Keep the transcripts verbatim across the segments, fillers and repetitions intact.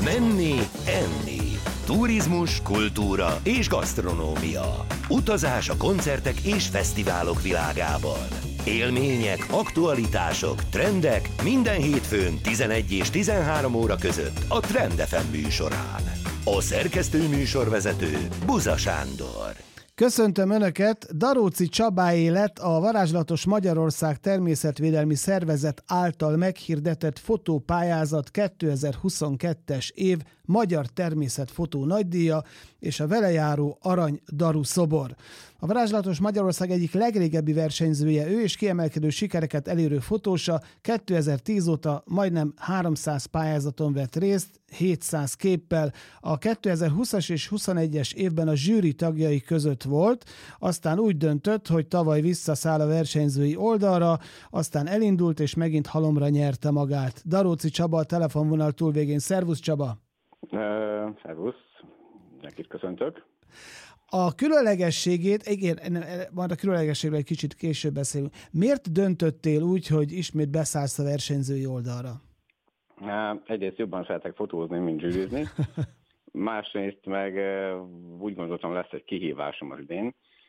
Menni, enni. Turizmus, kultúra és gasztronómia. Utazás a koncertek és fesztiválok világában. Élmények, aktualitások, trendek minden hétfőn tizenegy és tizenhárom óra között a Trend ef em műsorán. A szerkesztő műsorvezető Buza Sándor. Köszöntöm Önöket! Daróczi Csabáé lett a Varázslatos Magyarország Természetvédelmi Szervezet által meghirdetett fotópályázat kétezer-huszonkettes év Magyar Természetfotó Nagydíja és a vele járó Arany Daru szobor. A Varázslatos Magyarország egyik legrégebbi versenyzője ő, és kiemelkedő sikereket elérő fotósa. kétezer-tíz óta majdnem háromszáz pályázaton vett részt, hétszáz képpel. A kétezer-húszas és huszonegyes évben a zsűri tagjai között volt, aztán úgy döntött, hogy tavaly visszaszáll a versenyzői oldalra, aztán elindult, és megint halomra nyerte magát. Daróczi Csaba a telefonvonal túlvégén. Szervusz Csaba! Uh, szervusz! Nekit köszöntök! A különlegességét, igen, majd a különlegességről egy kicsit később beszélünk. Miért döntöttél úgy, hogy ismét beszállsz a versenyzői oldalra? Egyrészt jobban szeretek fotózni, mint zsűrizni. Másrészt meg úgy gondoltam, lesz egy kihívásom az idén,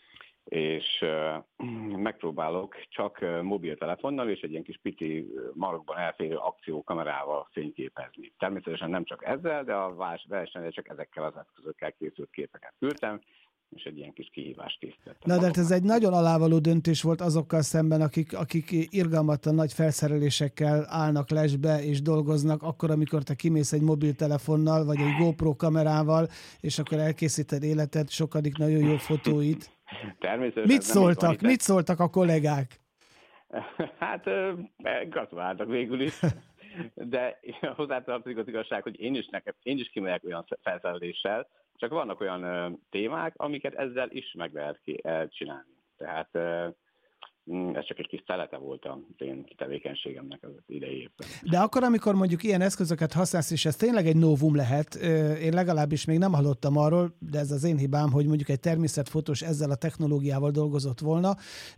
és megpróbálok csak mobiltelefonnal és egy ilyen kis pici marokban elférő akciókamerával fényképezni. Természetesen nem csak ezzel, de a versenyre csak ezekkel az eszközökkel készült képeket küldtem, és egy ilyen kis kihívást készítettem. Na, de ez egy nagyon alávaló döntés volt azokkal szemben, akik, akik irgalmatlan nagy felszerelésekkel állnak lesbe és dolgoznak, akkor, amikor te kimész egy mobiltelefonnal, vagy egy GoPro kamerával, és akkor elkészíted életed, sokadik nagyon jó fotóit. Természetesen. Mit szóltak? Mit szóltak a kollégák? Hát gratuláltak végül is. De hozzátartozik az igazság, hogy én is, nekem, én is kimegyek olyan felszereléssel, csak vannak olyan ö, témák, amiket ezzel is meg lehet ki, ö, csinálni. Tehát ö, ez csak egy kis szelete volt az én tevékenységemnek az idei évben. De akkor, amikor mondjuk ilyen eszközöket használsz, és ez tényleg egy novum lehet, én legalábbis még nem hallottam arról, de ez az én hibám, hogy mondjuk egy természetfotós ezzel a technológiával dolgozott volna,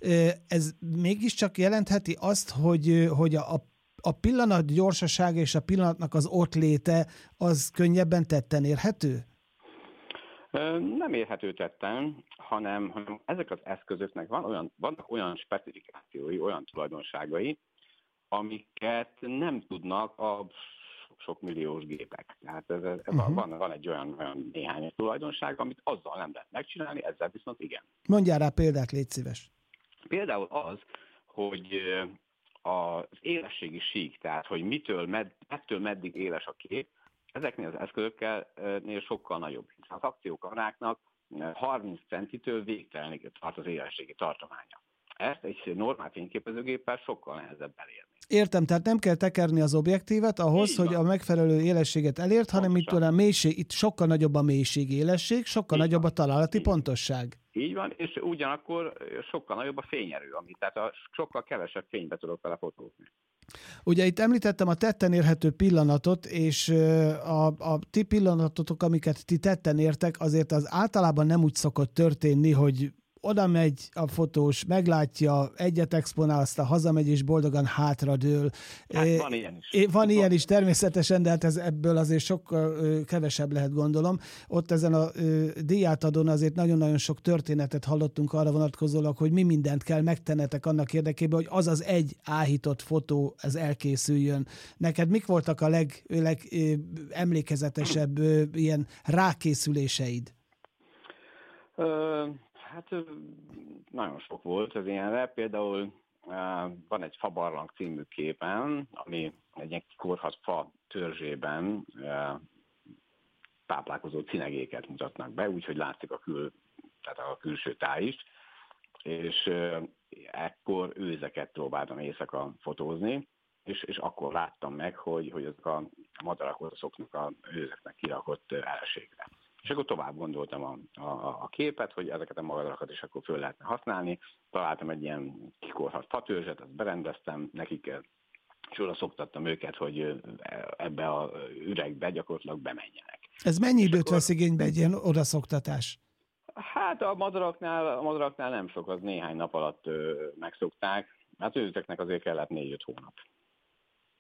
ez mégiscsak jelentheti azt, hogy, hogy a a pillanat gyorsasága és a pillanatnak az ott léte az könnyebben tetten érhető? Nem érhető tetten, hanem, hanem ezek az eszközöknek van olyan, vannak olyan specifikációi, olyan tulajdonságai, amiket nem tudnak a sok milliós gépek. Tehát ez, ez uh-huh. van, van egy olyan, olyan néhány tulajdonság, amit azzal nem lehet megcsinálni, ezzel viszont igen. Mondjál rá példát, légy szíves. Például az, hogy az élességi sík, tehát hogy mitől, med, ettől meddig éles a kép, ezeknél az eszközöknél sokkal nagyobb. Az akciókameráknak harminc centitől végtelenig tart az élességi tartománya. Ezt egy normál fényképezőgéppel sokkal nehezebb elérni. Értem, tehát nem kell tekerni az objektívet ahhoz, hogy a megfelelő élességet elért, hanem itt a mélység, itt sokkal nagyobb a mélység élesség, sokkal Így nagyobb van. A találati Így pontosság. Így van, és ugyanakkor sokkal nagyobb a fényerő, amit tehát a sokkal kevesebb fénybe tudok vele fotózni. Ugye itt említettem a tetten érhető pillanatot, és a, a ti pillanatotok, amiket ti tetten értek, azért az általában nem úgy szokott történni, hogy oda megy a fotós, meglátja, egyet exponál, aztán hazamegy és boldogan hátradől. Hát van ilyen is. Van ilyen is természetesen, de hát ez ebből azért sokkal kevesebb lehet, gondolom. Ott ezen a díjátadón azért nagyon-nagyon sok történetet hallottunk arra vonatkozólag, hogy mi mindent kell megtennetek annak érdekében, hogy az az egy áhított fotó ez elkészüljön. Neked mik voltak a leg, leg emlékezetesebb ilyen rákészüléseid? Ö- Hát nagyon sok volt az ilyenre. Például van egy Fabarlang című képen, ami egy ilyen korhat fa törzsében táplálkozó cinegéket mutatnak be, úgyhogy látszik a, kül, tehát a külső táj is. És ekkor őzeket próbáltam éjszaka fotózni, és, és akkor láttam meg, hogy, hogy azok a madarak oda szoknak a őzeknek kirakott elségre. És akkor tovább gondoltam a, a, a képet, hogy ezeket a madarakat is akkor föl lehetne használni. Találtam egy ilyen kikorhat fatörzset, azt berendeztem nekik, és oda szoktattam őket, hogy ebbe a üregbe gyakorlatilag bemenjenek. Ez mennyi időt akkor... vesz igénybe egy ilyen odaszoktatás? Hát a madaraknál, a madaraknál nem sok, az néhány nap alatt ö, megszokták. Hát őzeknek azért kellett négy-öt hónap.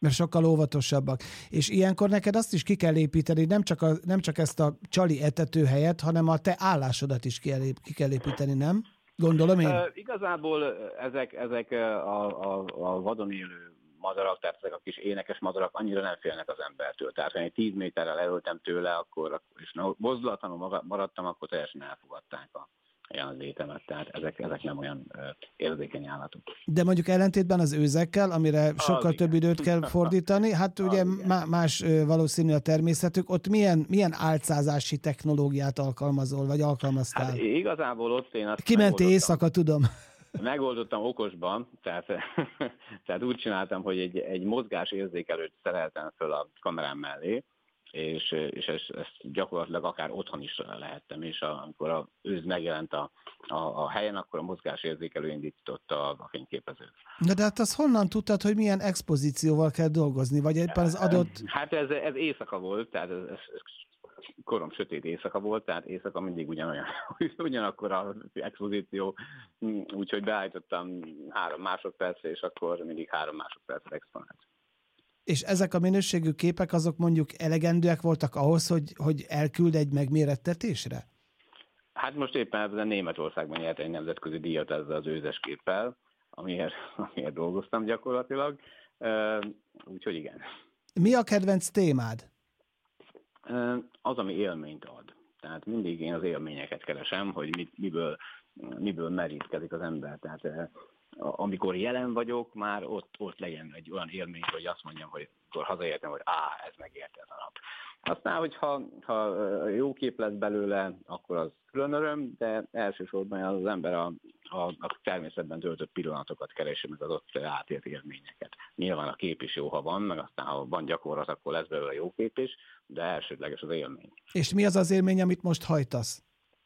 Mert sokkal óvatosabbak. És ilyenkor neked azt is ki kell építeni, nem csak, a, nem csak ezt a csali etetőhelyet, hanem a te állásodat is ki, elép, ki kell építeni, nem? Gondolom én? Uh, igazából ezek, ezek a, a, a vadon élő madarak, tehát ezek a kis énekes madarak annyira nem félnek az embertől. Tehát ha én tíz méterrel elöltem tőle, akkor, és mozdulatlanul maradtam, akkor teljesen elfogadták a jelenlétemet. Tehát ezek, ezek nem olyan uh, érzékeny állatok. De mondjuk ellentétben az őzekkel, amire sokkal az több igen. időt kell fordítani, hát az ugye igen. más valószínű a természetük, ott milyen, milyen álcázási technológiát alkalmazol, vagy alkalmaztál? Hát igazából ott én azt Kimentél éjszaka, tudom. Megoldottam okosban, tehát, tehát úgy csináltam, hogy egy, egy mozgásérzékelőt szereltem föl a kamerám mellé, és, és ezt, ezt gyakorlatilag akár otthon is lehettem, és a, amikor az őz megjelent a, a, a helyen, akkor a mozgásérzékelő indította a, a fényképezőt. De, de hát azt honnan tudtad, hogy milyen expozícióval kell dolgozni, vagy éppen az adott... Hát ez, ez éjszaka volt, tehát ez, ez, ez korom sötét éjszaka volt, tehát éjszaka mindig ugyanolyan, ugyanakkor az expozíció, úgyhogy beállítottam három másodpercre, és akkor mindig három másodpercre exponált. És ezek a minőségű képek azok mondjuk elegendőek voltak ahhoz, hogy, hogy elküld egy megmérettetésre? Hát most éppen ebben Németországban nyert egy nemzetközi díjat ezzel az őzes képpel, amiért, amiért dolgoztam gyakorlatilag, úgyhogy igen. Mi a kedvenc témád? Az, ami élményt ad. Tehát mindig én az élményeket keresem, hogy mit, miből, miből merítkezik az ember. Tehát amikor jelen vagyok, már ott, ott legyen egy olyan élmény, hogy azt mondjam, hogy akkor hazaértem, hogy á, ez megérte ez a nap. Aztán, hogyha ha jó kép lesz belőle, akkor az külön öröm, de elsősorban az ember a, a, a természetben töltött pillanatokat keresi, meg az ott átélt élményeket. Nyilván a kép is jó, ha van, meg aztán ha van gyakorlat, akkor lesz belőle jó kép is, de elsődleges az élmény. És mi az az élmény, amit most hajtasz?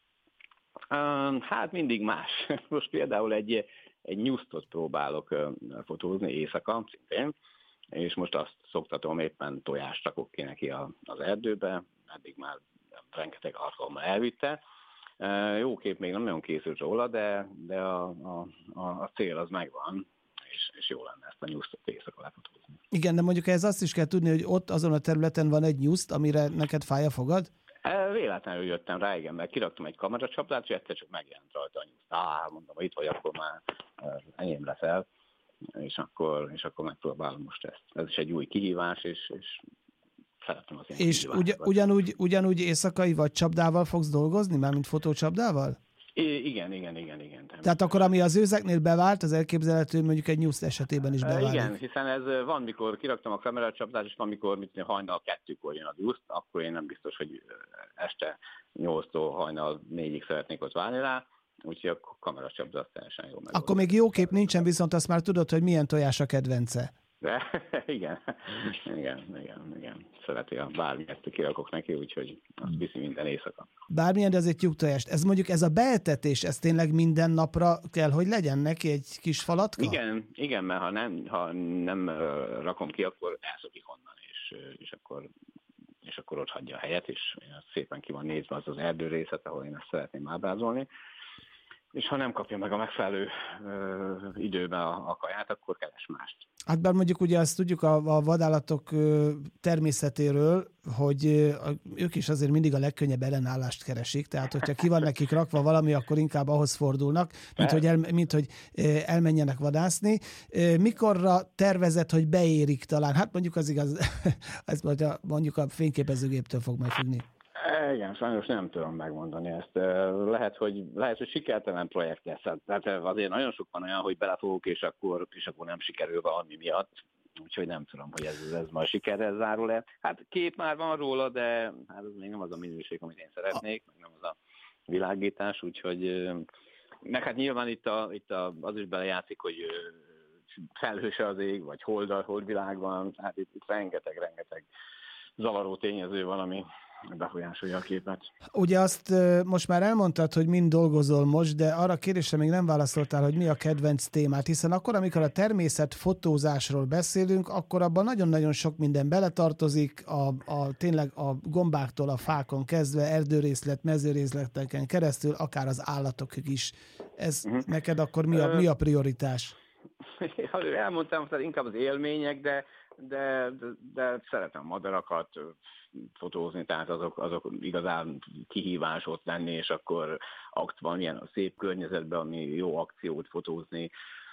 Um, hát mindig más. Most például egy, egy nyusztot próbálok uh, fotózni éjszaka, szintén, és most azt szoktatom, éppen tojást rakok ki neki a, az erdőbe, eddig már rengeteg alkalommal elvitte. Uh, jó kép még nem nagyon készült róla, de, de a, a, a cél az megvan, és, és jó lenne ezt a nyusztot éjszaka lefotózni. Igen, de mondjuk ez azt is kell tudni, hogy ott azon a területen van egy nyuszt, amire neked fáj a fogad? Véletlenül jöttem rá, igen, mert kiraktam egy kameracsapdát, és egyszer csak megjelent rajta a nyuszt. Á, mondom, ha itt vagy, akkor már enyém leszel, és akkor, és akkor megpróbálom most ezt. Ez is egy új kihívás, és, és szeretem az ilyen És ugy, ugyanúgy, ugyanúgy éjszakai vagy csapdával fogsz dolgozni, mármint fotócsapdával? I- igen, igen, igen, igen. Tehát akkor, ami az őzeknél bevált, az elképzelhető mondjuk egy nyuszt esetében is beválik. Igen, hiszen ez van, mikor kiraktam a kameracsapdát, és van, mikor mit, hajnal kettőkor jön a nyuszt, akkor én nem biztos, hogy este nyolctól hajnal négyig szeretnék ott várni rá, úgyhogy a kameracsapda az teljesen jó megoldás. Akkor még jó kép nincsen, viszont azt már tudod, hogy milyen tojás a kedvence. De, igen, igen, igen, igen. Szereti a bármilyet kirakok neki, úgyhogy azt viszi minden éjszaka. Bármilyen, de az egy tyúktojást. Ez mondjuk ez a beetetés, ez tényleg minden napra kell, hogy legyen neki egy kis falatka? Igen, igen, mert ha nem, ha nem rakom ki, akkor elszokik onnan, és, és, akkor, és akkor ott hagyja a helyet, és szépen ki van nézve az az erdőrészet, ahol én ezt szeretném ábrázolni. És ha nem kapja meg a megfelelő ö, időben a, a kaját, akkor keres mást. Hát bár mondjuk ugye azt tudjuk a, a vadállatok ö, természetéről, hogy ö, ők is azért mindig a legkönnyebb ellenállást keresik, tehát hogyha ki van nekik rakva valami, akkor inkább ahhoz fordulnak, mint hogy, el, mint, hogy ö, elmenjenek vadászni. Ö, mikorra tervezett, hogy beérik talán? Hát mondjuk az igaz, ez mondjuk a fényképezőgéptől fog majd függni. Igen, sajnos nem tudom megmondani ezt. Lehet, hogy, lehet, hogy sikertelen projekt lesz. Tehát azért nagyon sok van olyan, hogy belefogok, és akkor, és akkor nem sikerül valami miatt. Úgyhogy nem tudom, hogy ez, ez majd sikerrel zárul-e. Hát kép már van róla, de hát ez még nem az a minőség, amit én szeretnék, meg nem az a világítás, úgyhogy meg hát nyilván itt, a, itt a, az is belejátszik, hogy felhőse az ég, vagy hold, holdvilág van. Hát itt, itt rengeteg, rengeteg zavaró tényező van, ami befolyásolja a képet. Ugye azt most már elmondtad, hogy mind dolgozol most, de arra a kérdésre még nem válaszoltál, hogy mi a kedvenc témát, hiszen akkor, amikor a természet fotózásról beszélünk, akkor abban nagyon-nagyon sok minden beletartozik, a, a, tényleg a gombáktól a fákon kezdve, erdőrészlet, mezőrészleteken keresztül, akár az állatok is. Ez uh-huh. neked akkor mi a, mi a prioritás? Elmondtam, hogy inkább az élmények, de de, de, de szeretem madarakat fotózni, tehát azok, azok igazán kihívás ott lenni, és akkor akt van ilyen a szép környezetben, ami jó akciót fotózni,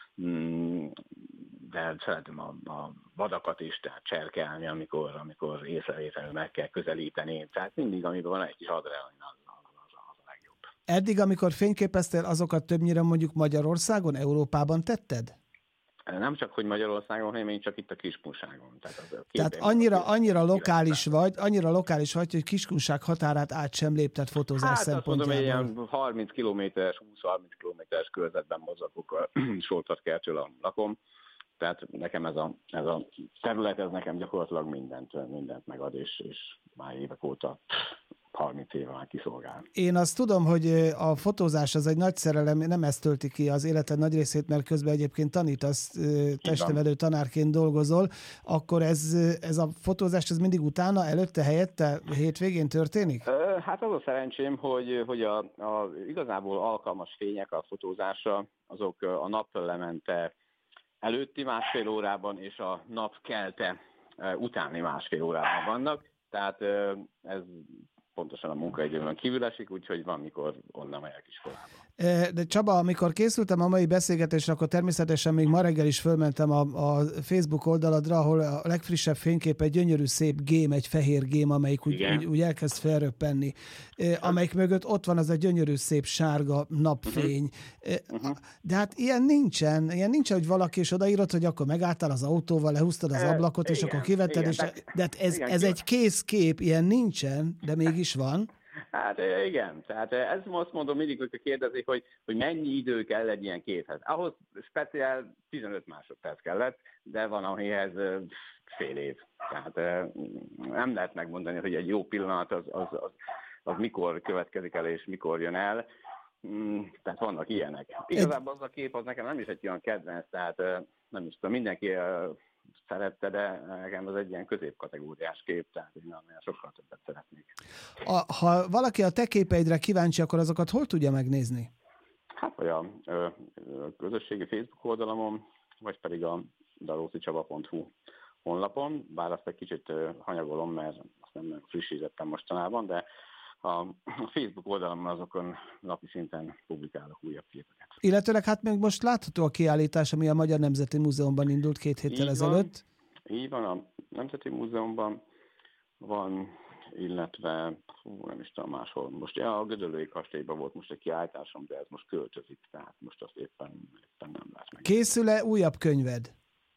de szeretem a, a vadakat is, tehát cserkelni, amikor, amikor észrevétlenül meg kell közelíteni, tehát mindig, amiben van egy kis adrenalin, az, az, az, az a legjobb. Eddig, amikor fényképeztél, azokat többnyire mondjuk Magyarországon, Európában tetted? Nem csak, hogy Magyarországon, hanem én csak itt a Kiskunságon. Tehát, az Tehát annyira, annyira lokális vagy, annyira lokális vagy, hogy Kiskunság határát át sem lépted fotózás hát szempontjából. Hát azt mondom, ilyen harminc kilométeres, húsz-harminc kilométeres körzetben mozogok a Soltvatkertől a lakom. Tehát nekem ez a, ez a terület, ez nekem gyakorlatilag mindent, mindent megad, és, és már évek óta harminc éve már kiszolgál. Én azt tudom, hogy a fotózás az egy nagy szerelem, nem ezt tölti ki az életed nagy részét, mert közben egyébként tanítasz, testnevelő tanárként dolgozol, akkor ez, ez a fotózás ez mindig utána, előtte, helyette, hétvégén történik? Hát az a szerencsém, hogy, hogy a, a igazából alkalmas fények a fotózásra, azok a naplemente előtti másfél órában és a nap kelte utáni másfél órában vannak, tehát ez pontosan a munkaidőmön kívül esik, úgyhogy van, mikor onnan megyek iskolába. De Csaba, amikor készültem a mai beszélgetésre, akkor természetesen még ma reggel is fölmentem a, a Facebook oldaladra, ahol a legfrissebb fénykép egy gyönyörű szép gém, egy fehér gém, amelyik úgy, úgy, úgy elkezd felröppenni. Amelyik mögött ott van az a gyönyörű szép sárga napfény. Uh-huh. De hát ilyen nincsen. Ilyen nincsen, hogy valaki is odaírott, hogy akkor megálltál az autóval, lehúztad az ablakot, és igen, akkor kivetted. Igen, és, de, de hát ez, igen, ez egy kész kép, ilyen nincsen, de mégis van. Hát igen, tehát ezt azt mondom mindig, hogy kérdezik, hogy, hogy mennyi idő kell egy ilyen képhez. Ahhoz speciál tizenöt másodperc kellett, de van, amihez fél év. Tehát nem lehet megmondani, hogy egy jó pillanat az, az, az, az mikor következik el, és mikor jön el. Tehát vannak ilyenek. Igazából az a kép az nekem nem is egy olyan kedvenc, tehát nem is tudom, mindenki szerette, de nekem az egy ilyen középkategóriás kép, tehát én nem sokkal többet szeretnék. A, ha valaki a te képeidre kíváncsi, akkor azokat hol tudja megnézni? Hát vagy a, a közösségi Facebook oldalamon, vagy pedig a darócicsaba pont hu honlapon, bár azt egy kicsit hanyagolom, mert azt nem frissítettem mostanában, de a Facebook oldalamon azokon napi szinten publikálok újabb képeket. Illetőleg hát még most látható a kiállítás, ami a Magyar Nemzeti Múzeumban indult két héttel ezelőtt. Így van, a Nemzeti Múzeumban van, illetve hú, nem is tudom máshol. Most ja, a Gödöllői Kastélyban volt most egy kiállításom, de ez most költözik, tehát most azt éppen, éppen nem lesz meg. Készül-e újabb könyved?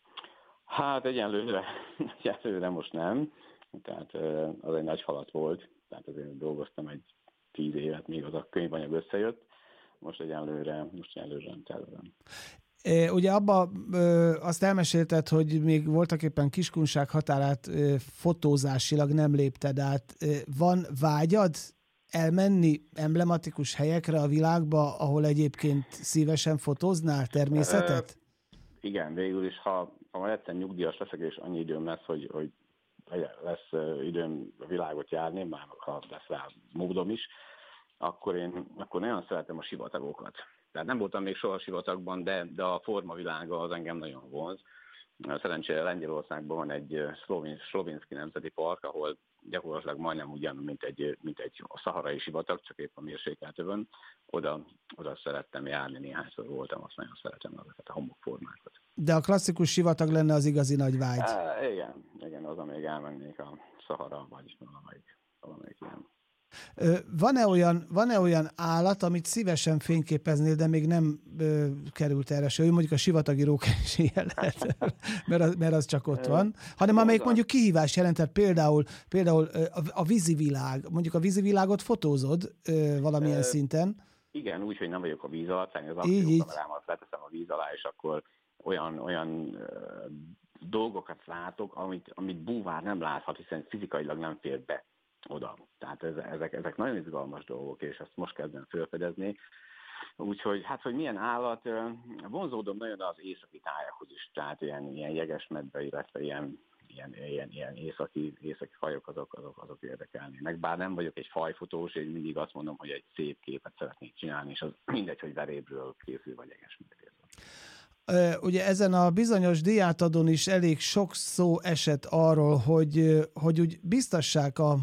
Hát egyenlőre, egyenlőre most nem, tehát az egy nagy falat volt. Tehát azért dolgoztam egy tíz évet, még az a könyvanyag összejött. Most egyenlőre, most egyenlőre nem tervezem. E, ugye abba e, azt elmesélted, hogy még voltak éppen Kiskunság határát e, fotózásilag nem lépted át. E, van vágyad elmenni emblematikus helyekre a világba, ahol egyébként szívesen fotóznál természetet? E, igen, végül is, ha, ha majd egyszer nyugdíjas leszek, és annyi időm lesz, hogy, hogy lesz időm a világot járni, már ha lesz rá módom is, akkor én akkor nagyon szeretem a sivatagokat. Tehát nem voltam még soha sivatagban, de, de a formavilága az engem nagyon vonz. Szerencsére Lengyelországban van egy Szlovénszki Nemzeti Park, ahol gyakorlatilag majdnem ugyan, mint egy, mint egy szaharai sivatag, csak épp a mérsékelt övön. Oda, oda szerettem járni, néhányszor voltam, azt nagyon szeretem azokat a homokformákat. De a klasszikus sivatag lenne az igazi nagy vágy. É, igen, igen, az, amíg elmennék a Szahara, vagy valamelyik, valamelyik ilyen. Van-e olyan, van-e olyan állat, amit szívesen fényképeznél, de még nem ö, került erre se? Mondjuk a sivatagi róka is ilyen lehet, mert az, mert az csak ott van. Hanem amelyik mondjuk kihívást jelentett, például, például a, a vízi világ. Mondjuk a vízi világot fotózod ö, valamilyen e, szinten. Igen, úgy, hogy nem vagyok a víz alatt, az akciókamerámat leteszem a víz alá, és akkor olyan, olyan ö, dolgokat látok, amit, amit búvár nem láthat, hiszen fizikailag nem fér be oda. Tehát ezek, ezek nagyon izgalmas dolgok, és ezt most kezdem felfedezni. Úgyhogy hát, hogy milyen állat, vonzódom nagyon az északi tájakhoz is, tehát ilyen, ilyen jegesmedve, illetve ilyen, ilyen, ilyen, ilyen északi, északi fajok, azok, azok, azok érdekelnének. Bár nem vagyok egy fajfotós, én mindig azt mondom, hogy egy szép képet szeretnék csinálni, és az mindegy, hogy verébről készül, vagy jegesmedvéről. Ugye ezen a bizonyos díjátadón is elég sok szó esett arról, hogy, hogy úgy biztassák a,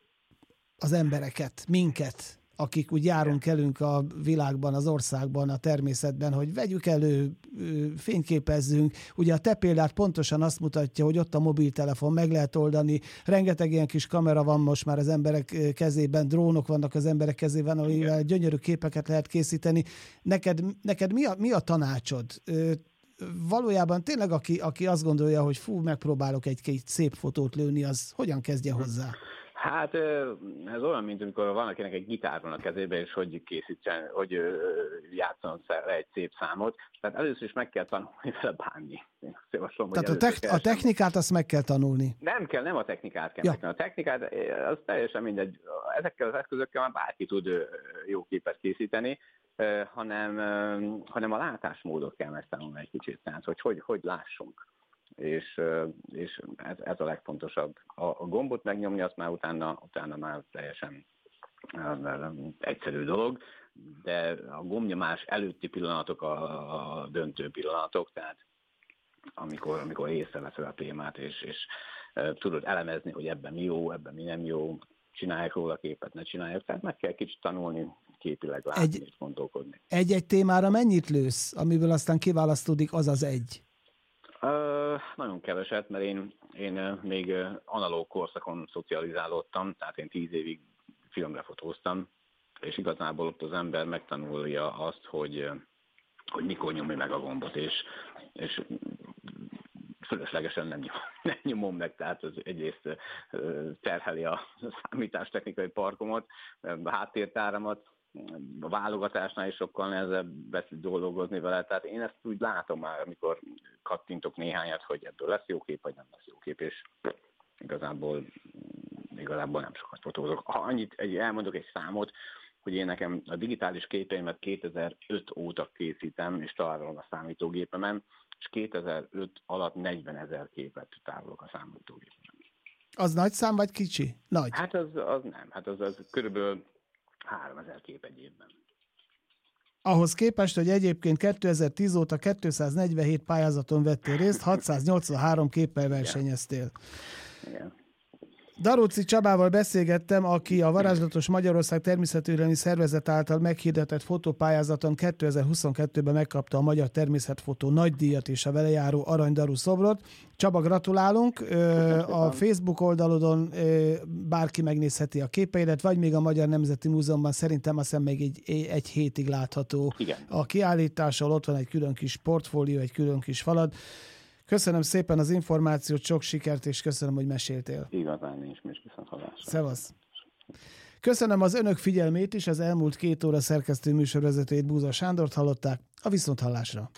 az embereket, minket, akik úgy járunk elünk a világban, az országban, a természetben, hogy vegyük elő, fényképezzünk. Ugye a te példát pontosan azt mutatja, hogy ott a mobiltelefon meg lehet oldani, rengeteg ilyen kis kamera van most már az emberek kezében, drónok vannak az emberek kezében, amivel gyönyörű képeket lehet készíteni. Neked, neked mi, a, mi a tanácsod? Valójában tényleg, aki, aki azt gondolja, hogy fú, megpróbálok egy-két szép fotót lőni, az hogyan kezdje hozzá? Hát ez olyan, mint amikor van akinek egy gitár van a kezében, és hogy készítsen, hogy játszon le egy szép számot. Tehát először is meg kell tanulni vele bánni. Javaslom, Tehát a, te- a technikát azt meg kell tanulni. Nem kell, nem a technikát kell ja. megtanulni. A technikát, az teljesen mindegy. Ezekkel az eszközökkel már bárki tud jó képet készíteni, hanem, hanem a látásmódot kell megtanulni egy kicsit. Tehát, hogy hogy, hogy lássunk. És, és ez, ez a legfontosabb. A, a gombot megnyomni, azt már utána, utána már teljesen egyszerű dolog, de a gombnyomás előtti pillanatok a, a döntő pillanatok, tehát amikor, amikor észreveszed a témát, és, és tudod elemezni, hogy ebben mi jó, ebben mi nem jó, csinálják róla képet, ne csinálják, tehát meg kell kicsit tanulni, képileg látni egy, és gondolkodni. Egy-egy témára mennyit lősz, amiből aztán kiválasztódik az az egy? Uh, nagyon keveset, mert én, én még analóg korszakon szocializálódtam, tehát én tíz évig filmre fotóztam, és igazából ott az ember megtanulja azt, hogy, hogy mikor nyomja meg a gombot, és, és fölöslegesen nem, nyom, nem nyomom meg, tehát az egyrészt terheli a számítástechnikai parkomat, a háttértáramat, a válogatásnál is sokkal nehezebb dolgozni vele, tehát én ezt úgy látom már, amikor kattintok néhányat, hogy ebből lesz jó kép, vagy nem lesz jó kép, és igazából, igazából nem sokat fotózok. Ha annyit, egy, elmondok egy számot, hogy én nekem a digitális képeimet kétezer-öt óta készítem, és találom a számítógépemen, és kétezer-öt alatt negyvenezer képet tárolok a számítógépemen. Az nagy szám, vagy kicsi? Nagy. Hát az, az nem, hát az, az körülbelül háromezer kép egy évben. Ahhoz képest, hogy egyébként kétezer-tíz óta kétszáznegyvenhét pályázaton vettél részt, hatszáznyolcvanhárom képpel versenyeztél. Igen. Daróczi Csabával beszélgettem, aki a Varázslatos Magyarország Természetvédelmi Szervezet által meghirdetett fotópályázaton kétezer-huszonkettőben megkapta a Magyar Természetfotó nagydíjat és a vele járó aranydarú szobrot. Csaba, gratulálunk! A Facebook oldalodon bárki megnézheti a képeidet, vagy még a Magyar Nemzeti Múzeumban szerintem azt hiszem még egy, egy hétig látható. Igen. A kiállítással, ott van egy külön kis portfólió, egy külön kis falad. Köszönöm szépen az információt, sok sikert, és köszönöm, hogy meséltél. Igazán nincs, és viszont hallásra. Szevasz. Köszönöm az önök figyelmét is, az elmúlt két óra szerkesztő műsorvezetőjét, Búza Sándort hallották, a viszonthallásra.